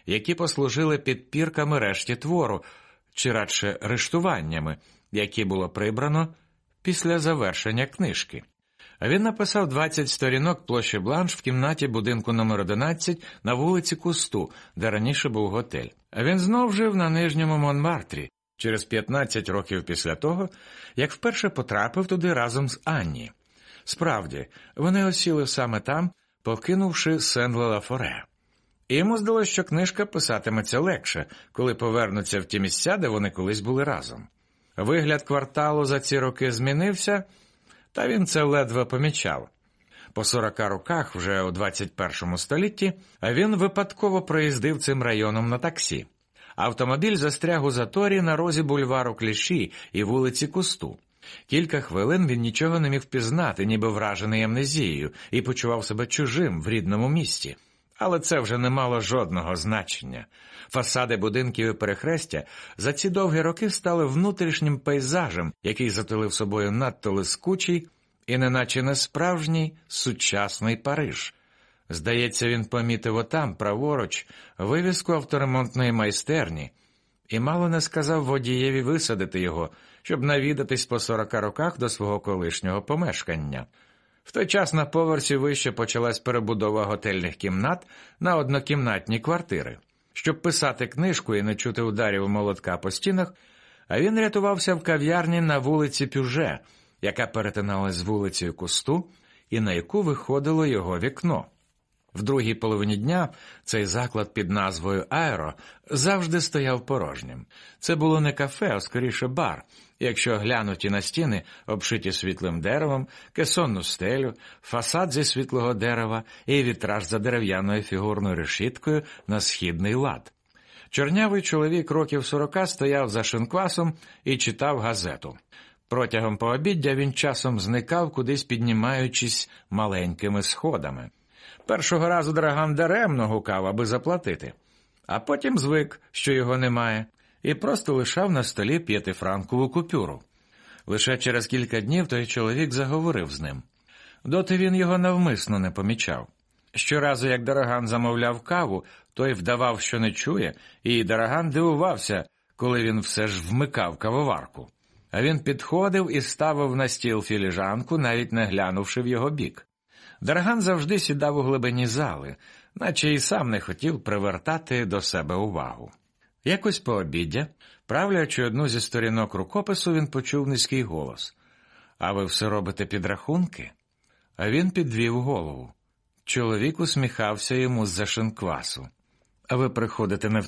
які послужили підпірками решті твору, чи радше рештуваннями, які було прибрано після завершення книжки. Він написав 20 сторінок площі Бланш в кімнаті будинку номер 11 на вулиці Кусту, де раніше був готель. Він знов жив на Нижньому Монмартрі, через 15 років після того, як вперше потрапив туди разом з Анні. Справді, вони осіли саме там, покинувши Сен-Ле-Ла-Форе. І йому здалося, що книжка писатиметься легше, коли повернуться в ті місця, де вони колись були разом. Вигляд кварталу за ці роки змінився, та він це ледве помічав. По 40 роках, вже у 21 столітті, він випадково проїздив цим районом на таксі. Автомобіль застряг у заторі на розі бульвару Кліші і вулиці Кусту. Кілька хвилин він нічого не міг впізнати, ніби вражений амнезією, і почував себе чужим в рідному місті. Але це вже не мало жодного значення. Фасади будинків і перехрестя за ці довгі роки стали внутрішнім пейзажем, який затулив собою надто лискучий і неначе несправжній сучасний Париж. Здається, він помітив отам, праворуч, вивіску авторемонтної майстерні і мало не сказав водієві висадити його, щоб навідатись по 40 роках до свого колишнього помешкання. В той час на поверсі вище почалась перебудова готельних кімнат на однокімнатні квартири. Щоб писати книжку і не чути ударів молотка по стінах, а він рятувався в кав'ярні на вулиці Пюже, яка перетиналась з вулицею Кусту і на яку виходило його вікно. В другій половині дня цей заклад під назвою «Аеро» завжди стояв порожнім. Це було не кафе, а скоріше бар. Якщо глянуті на стіни, обшиті світлим деревом, кесонну стелю, фасад зі світлого дерева і вітраж за дерев'яною фігурною решіткою на східний лад. Чорнявий чоловік років 40 стояв за шинквасом і читав газету. Протягом пообіддя він часом зникав, кудись піднімаючись маленькими сходами. Першого разу Драган даремно гукав, аби заплатити. А потім звик, що його немає, і просто лишав на столі 5-франкову купюру. Лише через кілька днів той чоловік заговорив з ним. Доти він його навмисно не помічав. Щоразу, як Драган замовляв каву, той вдавав, що не чує, і Драган дивувався, коли він все ж вмикав кавоварку. А він підходив і ставив на стіл філіжанку, навіть не глянувши в його бік. Драган завжди сідав у глибині зали, наче і сам не хотів привертати до себе увагу. Якось пообіддя, правлячи одну зі сторінок рукопису, він почув низький голос. «А ви все робите підрахунки?» А він підвів голову. Чоловік усміхався йому з-за шинквасу. «А ви приходите не в